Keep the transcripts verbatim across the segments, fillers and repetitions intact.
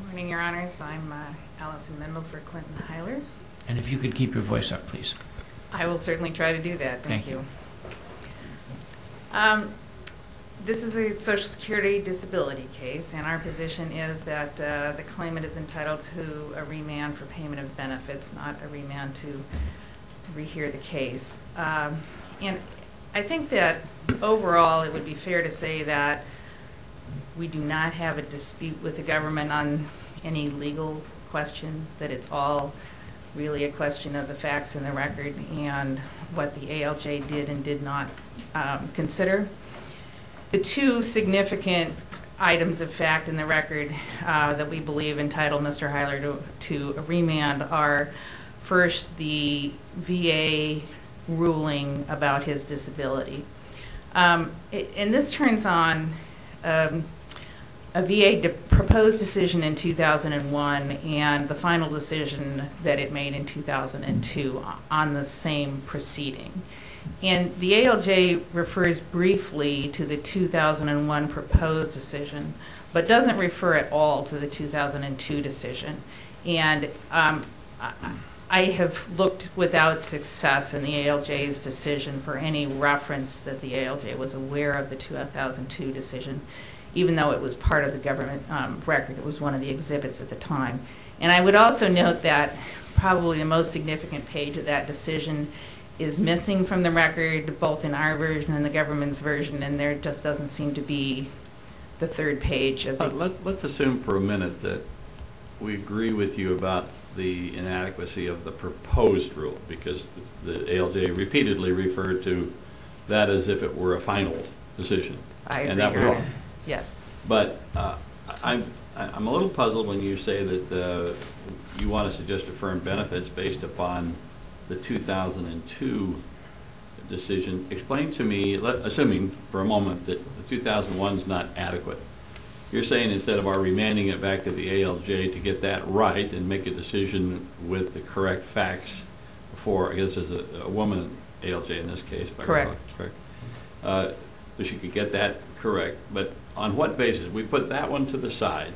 Morning, Your Honors. I'm uh, Allison Mendel for Clinton Heiler. And if you could keep your voice up, please. I will certainly try to do that. Thank, Thank you. you. Um, this is a Social Security disability case, and our position is that uh, the claimant is entitled to a remand for payment of benefits, not a remand to rehear the case. Um, and I think that overall it would be fair to say that we do not have a dispute with the government on any legal question, that it's all really a question of the facts in the record and what the A L J did and did not um, consider. The two significant items of fact in the record uh, that we believe entitle Mister Heiler to, to a remand are, first, the V A ruling about his disability. Um, it, and this turns on um, a V A de proposed decision in two thousand one and the final decision that it made in two thousand two on the same proceeding. And the A L J refers briefly to the two thousand one proposed decision, but doesn't refer at all to the two thousand two decision. And um, I, I have looked without success in the A L J's decision for any reference that the A L J was aware of the two thousand two decision, even though it was part of the government um, record. It was one of the exhibits at the time. And I would also note that probably the most significant page of that decision is missing from the record, both in our version and the government's version, and there just doesn't seem to be the third page of it. Let, let's assume for a minute that we agree with you about the inadequacy of the proposed rule, because the, the A L J repeatedly referred to that as if it were a final decision. I agree. And that was wrong. Yes. But uh, I'm, I'm a little puzzled when you say that uh, you want us to just affirm benefits based upon the two thousand two decision. Explain to me, let, assuming for a moment that the two thousand one is not adequate, you're saying instead of our remanding it back to the A L J to get that right and make a decision with the correct facts before, I guess as a, a woman A L J in this case. Correct. Correct. Uh, so she could get that correct, but on what basis? We put that one to the side.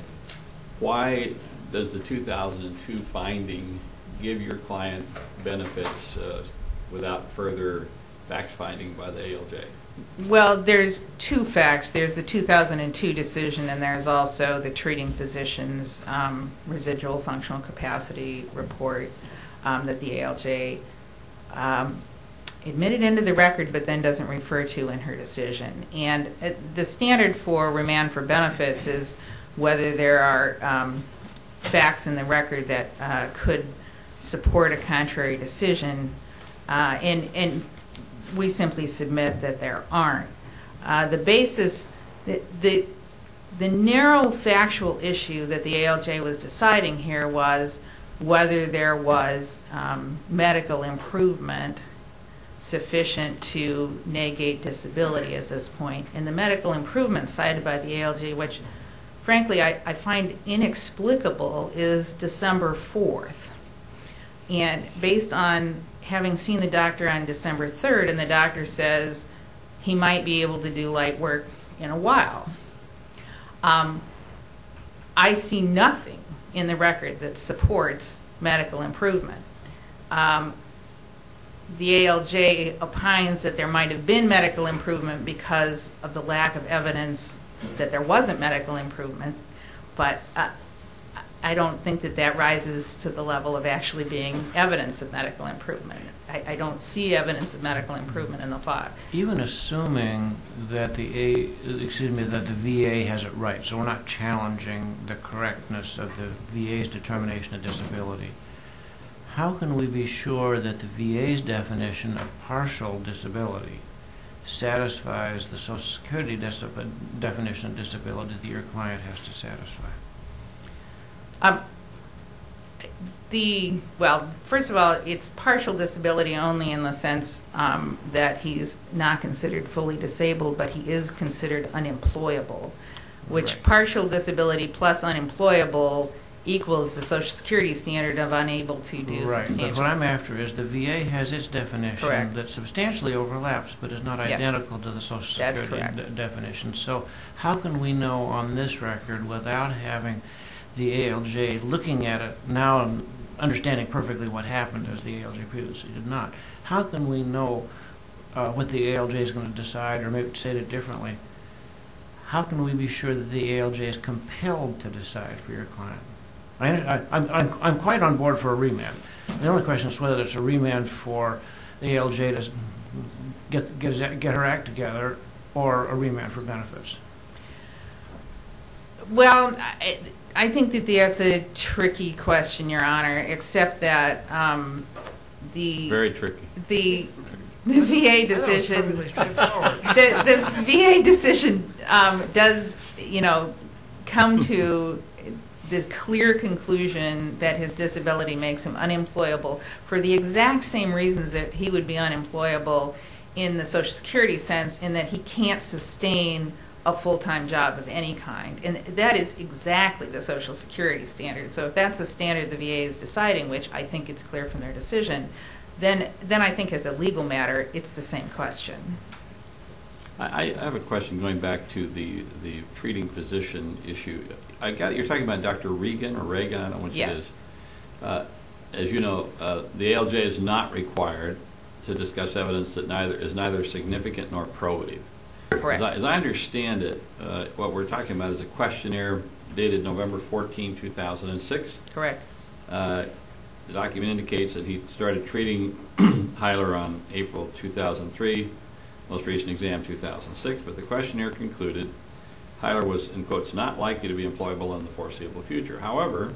Why does the two thousand two finding give your client benefits uh, without further facts finding by the A L J? Well, there's two facts. There's the two thousand two decision, and there's also the treating physician's um, residual functional capacity report um, that the A L J um, admitted into the record but then doesn't refer to in her decision. And uh, the standard for remand for benefits is whether there are um, facts in the record that uh, could support a contrary decision, uh, and, and we simply submit that there aren't. Uh, the basis, the, the, the narrow factual issue that the A L J was deciding here was whether there was um, medical improvement sufficient to negate disability at this point. And the medical improvement cited by the A L J, which frankly I, I find inexplicable, is December fourth. And based on having seen the doctor on December third, and the doctor says he might be able to do light work in a while, um, I see nothing in the record that supports medical improvement. Um, the A L J opines that there might have been medical improvement because of the lack of evidence that there wasn't medical improvement, but uh, I don't think that that rises to the level of actually being evidence of medical improvement. I, I don't see evidence of medical improvement in the file. Even assuming that the A, excuse me, that the V A has it right, so we're not challenging the correctness of the V A's determination of disability, how can we be sure that the V A's definition of partial disability satisfies the Social Security definition of disability that your client has to satisfy? Um, the, well, first of all, it's partial disability only in the sense um, that he's not considered fully disabled, but he is considered unemployable, which right. Partial disability plus unemployable equals the Social Security standard of unable to do right. substantial. But what I'm after is the V A has its definition correct. That substantially overlaps but is not yes. identical to the Social Security That's correct. definition. So how can we know on this record, without having the A L J, looking at it now and understanding perfectly what happened as the A L J previously did not, how can we know uh, what the A L J is going to decide, or maybe say it differently? How can we be sure that the A L J is compelled to decide for your client? I, I, I'm, I'm, I'm quite on board for a remand. The only question is whether it's a remand for the A L J to get, get, his, get her act together, or a remand for benefits. Well, I, I think that that's a tricky question, Your Honor, except that um, the Very tricky. the the V A decision That was perfectly straightforward. the, the V A decision um, does, you know, come to the clear conclusion that his disability makes him unemployable for the exact same reasons that he would be unemployable in the Social Security sense, in that he can't sustain a full-time job of any kind. And that is exactly the Social Security standard. So if that's a standard the V A is deciding, which I think it's clear from their decision, then then I think as a legal matter, it's the same question. I, I have a question going back to the, the treating physician issue. I got, you're talking about Doctor Regan or Reagan, I don't know which Yes. it is. Uh, as you know, uh, the A L J is not required to discuss evidence that neither is neither significant nor probative. Correct. As I, as I understand it, uh, what we're talking about is a questionnaire dated November fourteenth, two thousand six. Correct. Uh, the document indicates that he started treating Hyler on April two thousand three, most recent exam two thousand six, but the questionnaire concluded Hyler was, in quotes, not likely to be employable in the foreseeable future. However,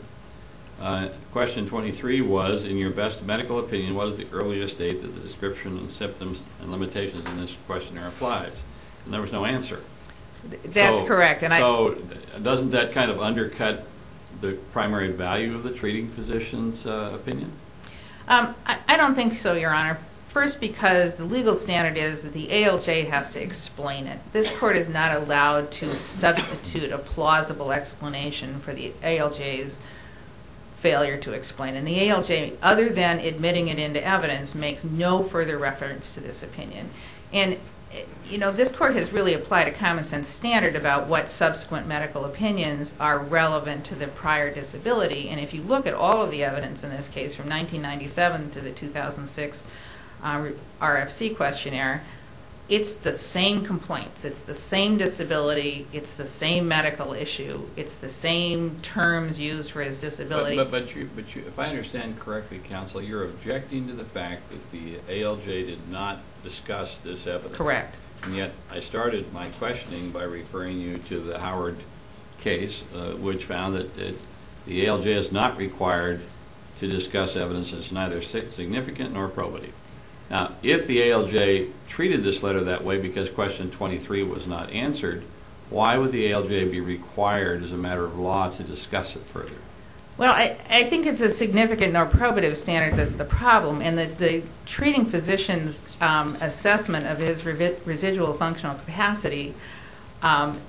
uh, question twenty-three was, in your best medical opinion, what is the earliest date that the description and symptoms and limitations in this questionnaire applies? And there was no answer. Th- That's So- correct. And I, So doesn't that kind of undercut the primary value of the treating physician's uh, opinion? Um, I, I don't think so, Your Honor. First, because the legal standard is that the A L J has to explain it. This court is not allowed to substitute a plausible explanation for the A L J's failure to explain. And the A L J, other than admitting it into evidence, makes no further reference to this opinion. And, eh, you know, this court has really applied a common sense standard about what subsequent medical opinions are relevant to the prior disability. And if you look at all of the evidence in this case, from nineteen ninety-seven to the two thousand six uh, R F C questionnaire, it's the same complaints, it's the same disability, it's the same medical issue, it's the same terms used for his disability. But, but, but, you, but you, if I understand correctly, counsel, you're objecting to the fact that the A L J did not discuss this evidence. Correct. And yet I started my questioning by referring you to the Howard case, uh, which found that it, the A L J is not required to discuss evidence that's neither significant nor probative. Now, if the A L J treated this letter that way because question twenty-three was not answered, why would the A L J be required as a matter of law to discuss it further? Well, I, I think it's a significant nor probative standard that's the problem, and that the treating physician's um, assessment of his revi- residual functional capacity um,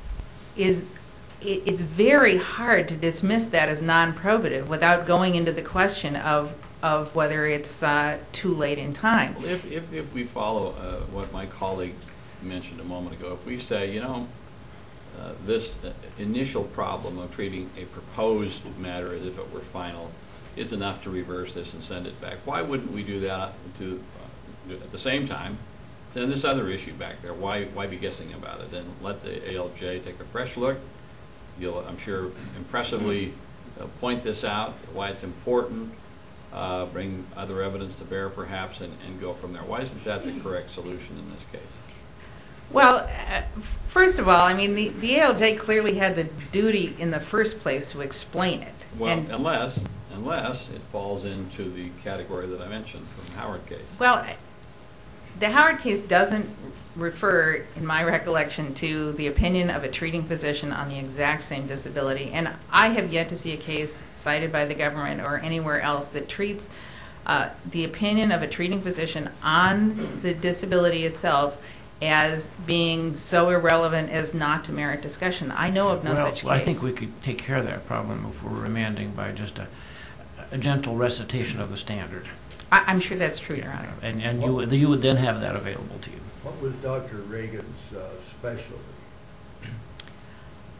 is, it, it's very hard to dismiss that as non-probative without going into the question of of whether it's uh, too late in time. Well, if, if, if we follow uh, what my colleague mentioned a moment ago, if we say, you know, uh, this uh, initial problem of treating a proposed matter as if it were final is enough to reverse this and send it back, why wouldn't we do that to, uh, at the same time, then this other issue back there, why, why be guessing about it? And let the A L J take a fresh look. You'll, I'm sure, impressively uh, point this out, why it's important, Uh, bring other evidence to bear, perhaps, and, and go from there. Why isn't that the correct solution in this case? Well, uh, first of all, I mean, the, the A L J clearly had the duty in the first place to explain it. Well, And- unless, unless it falls into the category that I mentioned from the Howard case. Well, the Howard case doesn't refer, in my recollection, to the opinion of a treating physician on the exact same disability. And I have yet to see a case cited by the government or anywhere else that treats uh, the opinion of a treating physician on the disability itself as being so irrelevant as not to merit discussion. I know of no well, such case. I think we could take care of that problem if we're remanding by just a, a gentle recitation of the standard. I, I'm sure that's true, Your Honor. And, and you, would- you would then have that available to you. What was Doctor Reagan's uh, specialty?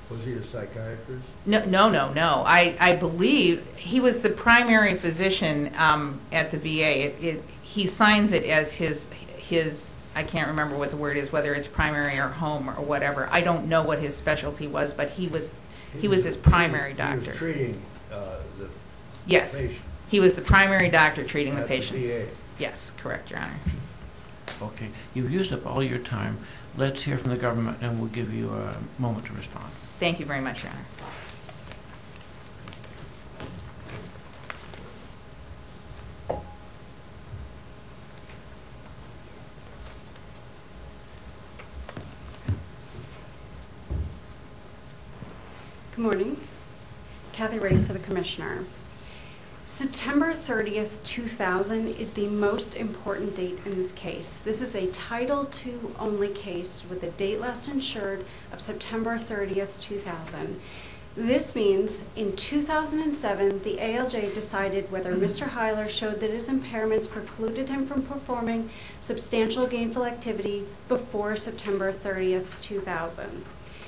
Was he a psychiatrist? No, no, no, no. I, I believe he was the primary physician um, at the V A. It, it, he signs it as his, his, I can't remember what the word is, whether it's primary or home or whatever. I don't know what his specialty was, but he was, he was his primary doctor. He was treating uh, the Yes, patient. he was the primary doctor treating the at the patient. V A. Yes, correct, Your Honor. Okay, you've used up all your time. Let's hear from the government, and we'll give you a moment to respond. Thank you very much, Your Honor. Good morning. Kathy Ray for the Commissioner. September thirtieth, two thousand is the most important date in this case. This is a Title two only case with a date last insured of September thirtieth, two thousand. This means in two thousand seven, the A L J decided whether Mister Hyler showed that his impairments precluded him from performing substantial gainful activity before September thirtieth, two thousand.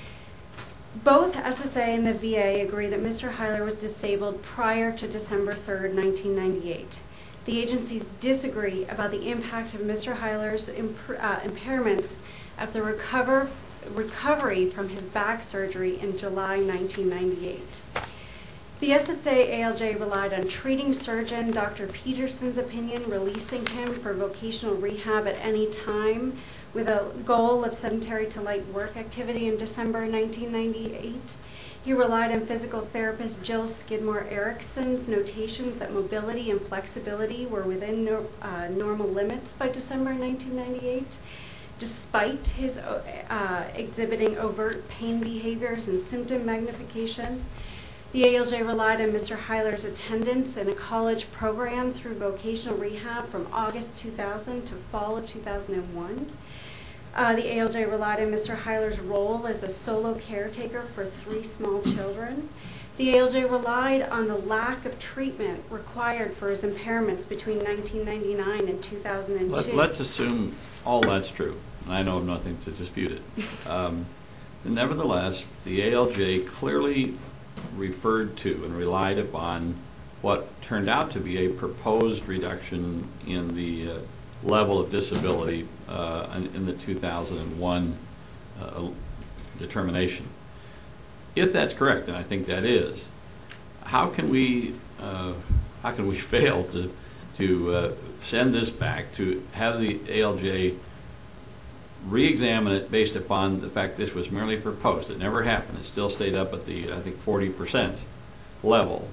Both S S A and the V A agree that Mister Hyler was disabled prior to December third, nineteen ninety-eight. The agencies disagree about the impact of Mister Hyler's imp uh, impairments of the recover recovery from his back surgery in July nineteen ninety-eight. The S S A A L J relied on treating surgeon Doctor Peterson's opinion, releasing him for vocational rehab at any time, with a goal of sedentary to light work activity in December nineteen ninety-eight. He relied on physical therapist Jill Skidmore Erickson's notations that mobility and flexibility were within no, uh, normal limits by December nineteen ninety-eight, despite his uh, exhibiting overt pain behaviors and symptom magnification. The A L J relied on Mister Hyler's attendance in a college program through vocational rehab from August two thousand to fall of two thousand one. Uh, the A L J relied on Mister Hyler's role as a solo caretaker for three small children. The A L J relied on the lack of treatment required for his impairments between nineteen ninety-nine and two thousand two. Let, let's assume all that's true. I know of nothing to dispute it. Um, nevertheless, the A L J clearly referred to and relied upon what turned out to be a proposed reduction in the uh, level of disability uh, in, in the two thousand one uh, determination. If that's correct, and I think that is, how can we uh, how can we fail to to uh, send this back to have the A L J re-examine it based upon the fact this was merely proposed? It never happened. It still stayed up at the, I think, forty percent level.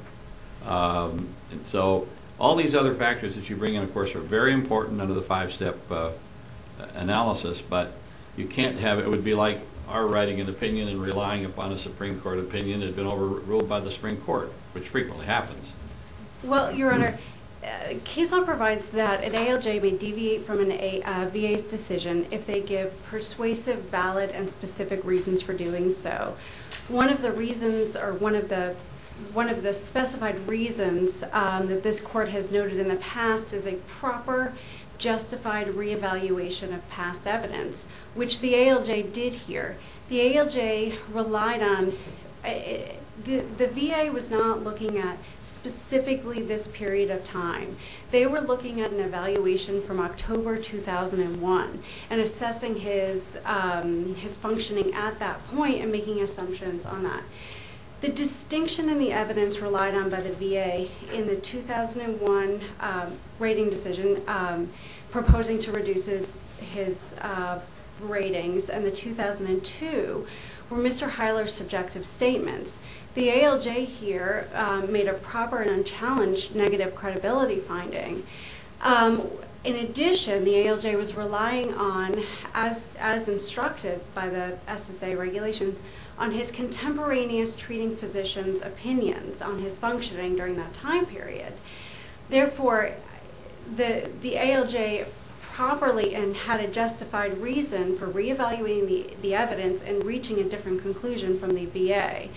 Um, and so all these other factors that you bring in, of course, are very important under the five-step uh, analysis, but you can't have, it would be like our writing an opinion and relying upon a Supreme Court opinion that had been overruled by the Supreme Court, which frequently happens. Well, Your Honor, uh, case law provides that an A L J may deviate from an A, uh, V A's decision if they give persuasive, valid, and specific reasons for doing so. One of the reasons, or one of the one of the specified reasons um, that this court has noted in the past is a proper, justified reevaluation of past evidence, which the A L J did here. The A L J relied on, uh, the, the V A was not looking at specifically this period of time. They were looking at an evaluation from October two thousand one and assessing his, um, his functioning at that point and making assumptions on that. The distinction in the evidence relied on by the V A in the two thousand one um, rating decision um, proposing to reduce his, his uh, ratings, and the two thousand two were Mister Hyler's subjective statements. The A L J here um, made a proper and unchallenged negative credibility finding. Um, in addition, the A L J was relying on, as, as instructed by the S S A regulations, on his contemporaneous treating physician's opinions on his functioning during that time period. Therefore, the, the A L J properly and had a justified reason for reevaluating the, the evidence and reaching a different conclusion from the V A.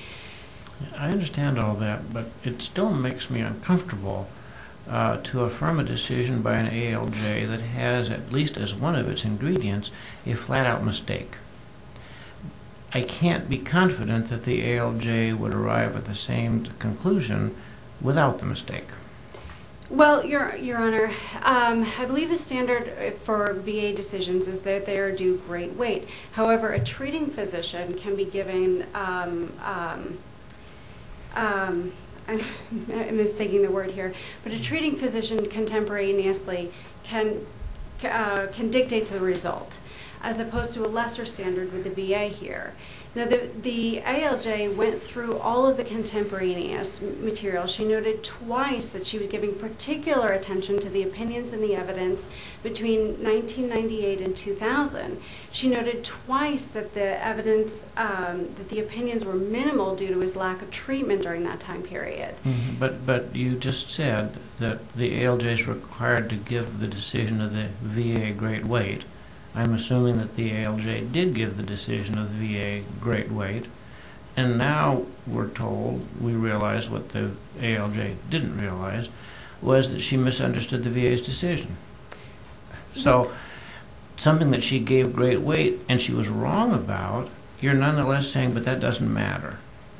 I understand all that, but it still makes me uncomfortable uh, to affirm a decision by an A L J that has, at least as one of its ingredients, a flat-out mistake. I can't be confident that the A L J would arrive at the same conclusion without the mistake. Well, Your, Your Honor, um, I believe the standard for V A decisions is that they are due great weight. However, a treating physician can be given, um, um, um, I'm mistaking the word here, but a treating physician contemporaneously can, uh, can dictate the result, as opposed to a lesser standard with the V A here. Now, the, the A L J went through all of the contemporaneous material. She noted twice that she was giving particular attention to the opinions and the evidence between nineteen ninety-eight and two thousand. She noted twice that the evidence, um, that the opinions were minimal due to his lack of treatment during that time period. Mm-hmm. But, but you just said that the A L J is required to give the decision of the V A great weight. I'm assuming that the A L J did give the decision of the V A great weight, and now we're told, we realize what the A L J didn't realize, was that she misunderstood the V A's decision. So, something that she gave great weight and she was wrong about, you're nonetheless saying, but that doesn't matter.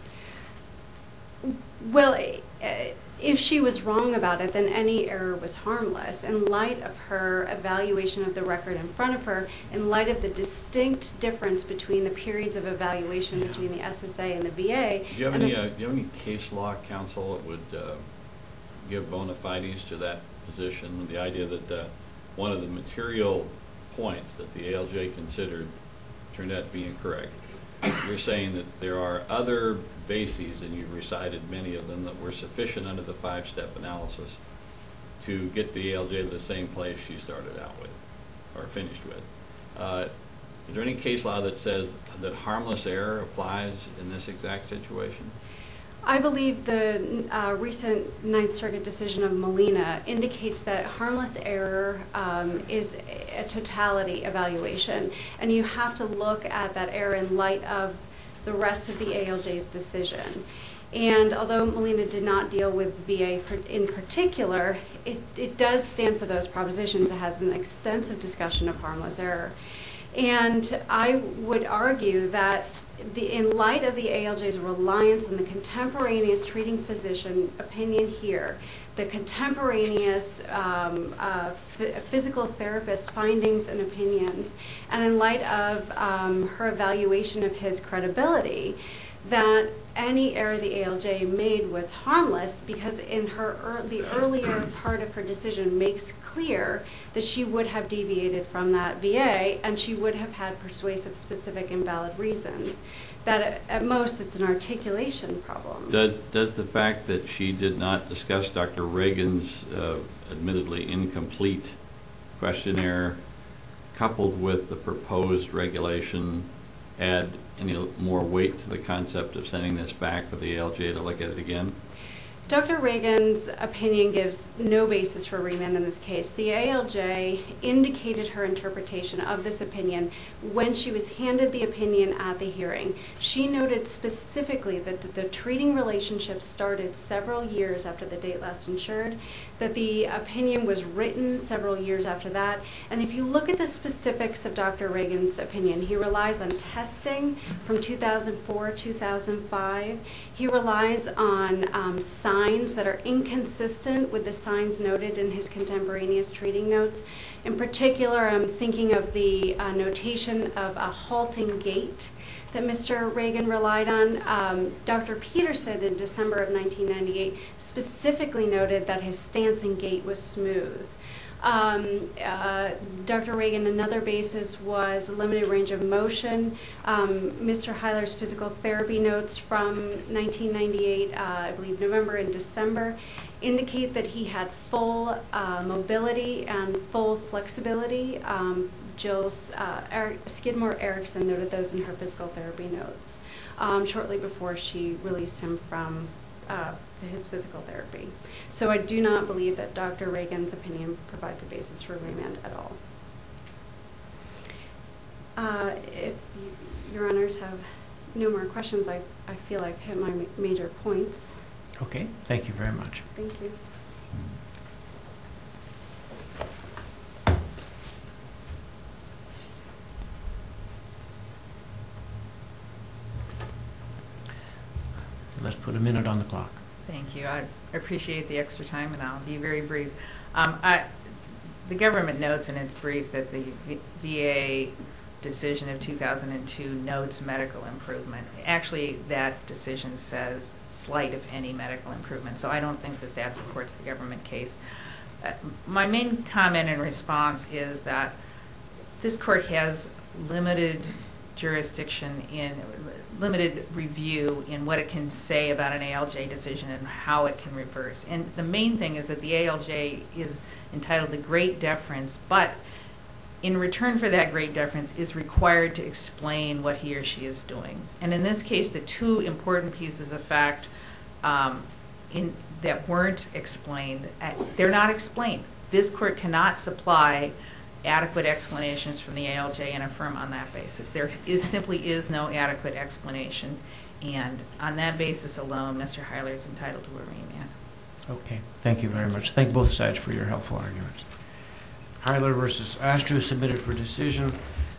Well, uh, if she was wrong about it, then any error was harmless. In light of her evaluation of the record in front of her, in light of the distinct difference between the periods of evaluation between the S S A and the V A. Do you have and any, the- uh, do you have any case law counsel that would uh, give bona fides to that position? The idea that uh, one of the material points that the A L J considered turned out to be incorrect. You're saying that there are other bases, and you've recited many of them, that were sufficient under the five-step analysis to get the A L J to the same place she started out with, or finished with. Uh, is there any case law that says that harmless error applies in this exact situation? I believe the uh, recent Ninth Circuit decision of Molina indicates that harmless error um, is a totality evaluation, and you have to look at that error in light of the rest of the A L J's decision. And although Molina did not deal with V A in particular, it, it does stand for those propositions. It has an extensive discussion of harmless error. And I would argue that The, in light of the A L J's reliance on the contemporaneous treating physician opinion here, the contemporaneous um, uh, physical therapist findings and opinions, and in light of um, her evaluation of his credibility, that any error the A L J made was harmless, because in her er, the earlier part of her decision makes clear that she would have deviated from that V A, and she would have had persuasive, specific, and valid reasons. That at, at most it's an articulation problem. Does, does the fact that she did not discuss Doctor Reagan's uh, admittedly incomplete questionnaire, coupled with the proposed regulation, add any more weight to the concept of sending this back for the A L J to look at it again? Doctor Reagan's opinion gives no basis for remand in this case. The A L J indicated her interpretation of this opinion when she was handed the opinion at the hearing. She noted specifically that the treating relationship started several years after the date last insured, that the opinion was written several years after that. And if you look at the specifics of Doctor Reagan's opinion, he relies on testing from two thousand four, two thousand five. He relies on um, signs that are inconsistent with the signs noted in his contemporaneous treating notes. In particular, I'm thinking of the uh, notation of a halting gait that Mister Reagan relied on. Um, Doctor Peterson in December of nineteen ninety-eight specifically noted that his stance and gait was smooth. Um, uh, Doctor Reagan, another basis was a limited range of motion. Um, Mister Heiler's physical therapy notes from nineteen ninety-eight, uh, I believe November and December, indicate that he had full uh, mobility and full flexibility. Um, Jill's uh, Eric, Skidmore Erickson noted those in her physical therapy notes um, shortly before she released him from uh, his physical therapy. So I do not believe that Doctor Reagan's opinion provides a basis for remand at all. Uh, if you, Your Honors have no more questions, I, I feel I've hit my ma major points. Okay, thank you very much. Thank you. let's put a minute on the clock. Thank you. I appreciate the extra time, and I'll be very brief. Um, I, the government notes in its brief that the V- VA decision of two thousand two notes medical improvement. Actually, that decision says slight, if any, medical improvement, so I don't think that that supports the government case. Uh, my main comment in response is that this court has limited jurisdiction in limited review in what it can say about an A L J decision and how it can reverse. And the main thing is that the A L J is entitled to great deference, but in return for that great deference is required to explain what he or she is doing. And in this case, the two important pieces of fact um, in, that weren't explained, uh, they're not explained. This court cannot supply adequate explanations from the A L J and affirm on that basis. There is simply is no adequate explanation, and on that basis alone, Mister Heiler is entitled to a remand. Okay, thank you very much. Thank both sides for your helpful arguments. Heiler versus Astru submitted for decision.